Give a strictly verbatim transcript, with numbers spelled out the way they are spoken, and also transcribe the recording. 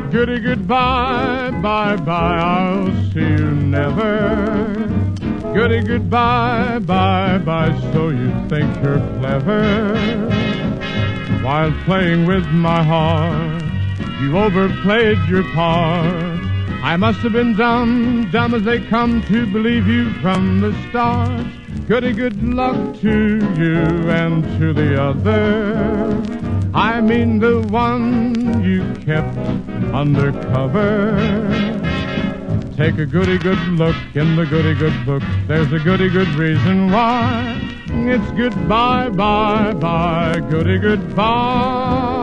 Goody goodbye, bye bye, I'll see you never. Goody goodbye, bye bye, so you think you're clever. While playing with my heart, you overplayed your part. I must have been dumb, dumb as they come to believe you from the start. Goody good luck to you and to the other. I mean the one you kept undercover. Take a goody good look in the goody good book. There's a goody good reason why. It's goodbye, bye, bye, goody goodbye.